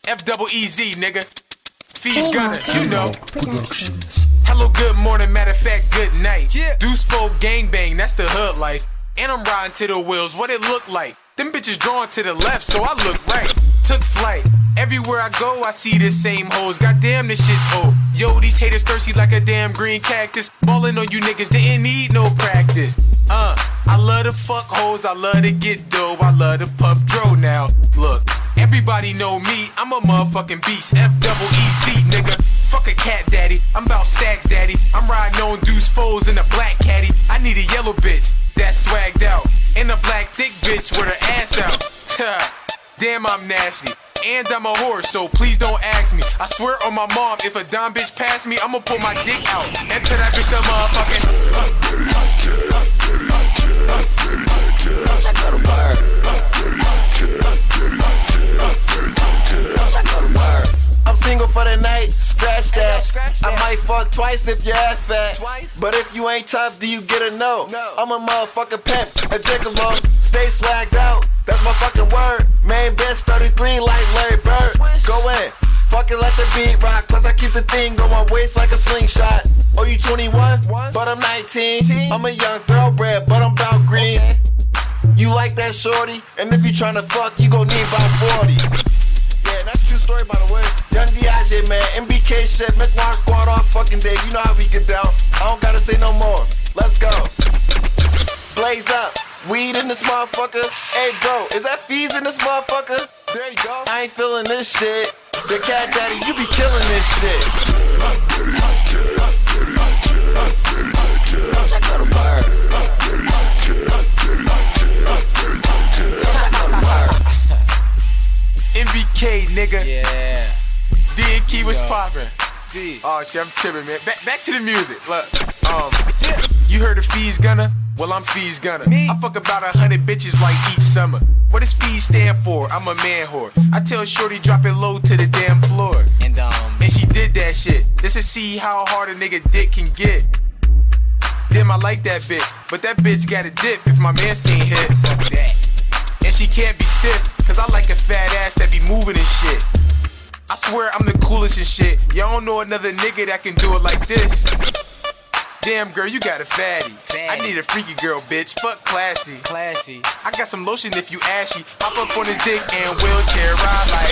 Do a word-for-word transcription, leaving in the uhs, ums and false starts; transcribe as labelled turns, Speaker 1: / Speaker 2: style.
Speaker 1: F double E Z, nigga. Fees Gunner, you know. Hello, good morning, matter of fact, good night. Yeah. Deuce Folk gangbang, that's the hood life. And I'm riding to the wheels, what it look like? Them bitches drawn to the left, so I look right. Took flight. Everywhere I go, I see the same hoes. Goddamn, this shit's old. Yo, these haters thirsty like a damn green cactus. Ballin' on you niggas, didn't need no practice. Uh, I love to fuck hoes, I love to get dough, I love to puff dro now. Look, everybody know me, I'm a motherfucking beast. F double E Z, nigga. Fuck a cat daddy, I'm about stacks daddy. I'm riding on Deuce foes in a black caddy. I need a yellow bitch that's swagged out, and a black thick bitch with her ass out. Damn, I'm nasty. And I'm a whore, so please don't ask me. I swear on my mom, if a dumb bitch pass me, I'ma pull my dick out and turn that bitch to motherfucking.
Speaker 2: I'm single for the night, scratch that. I might fuck twice if your ass fat. But if you ain't tough, do you get a no? I'm a motherfucking pimp, a gigolo. Stay swagged out, that's my fucking word. Main bitch thirty-three like Larry Bird. Go in, fucking let the beat rock. Plus I keep the thing on my waist like a slingshot. Oh, you twenty-one? But I'm nineteen. I'm a young thoroughbred, but I'm bout green. You like that shorty? And if you tryna fuck, you gon' need about forty. Yeah, that's a true story by the way. Young Diage, man, M B K shit, make one squad all fucking day. You know how we get down. I don't gotta say no more. Let's go. Blaze up, weed in this motherfucker. Hey bro, is that fees in this motherfucker? There you go. I ain't feeling this shit. The cat daddy, you be killing this shit.
Speaker 1: M B K, nigga.
Speaker 3: Yeah.
Speaker 1: D and Key was poppin'. Oh shit, I'm tripping, man. Back, back to the music. Look, um, yeah. You heard of Fees Gunner? Well, I'm Fees Gunner. Me? I fuck about a hundred bitches like each summer. What does Fees stand for? I'm a man whore. I tell Shorty drop it low to the damn floor.
Speaker 3: And um,
Speaker 1: and she did that shit just to see how hard a nigga dick can get. Damn, I like that bitch, but that bitch got a dip if my mans can't hit. Fuck that. And she can't be stiff, cause I like a fat ass that be moving and shit. I swear I'm the coolest and shit. Y'all don't know another nigga that can do it like this. Damn girl, you got a fatty. fatty. I need a freaky girl, bitch. Fuck classy.
Speaker 3: Classy.
Speaker 1: I got some lotion if you ashy. Hop up on his dick and wheelchair ride like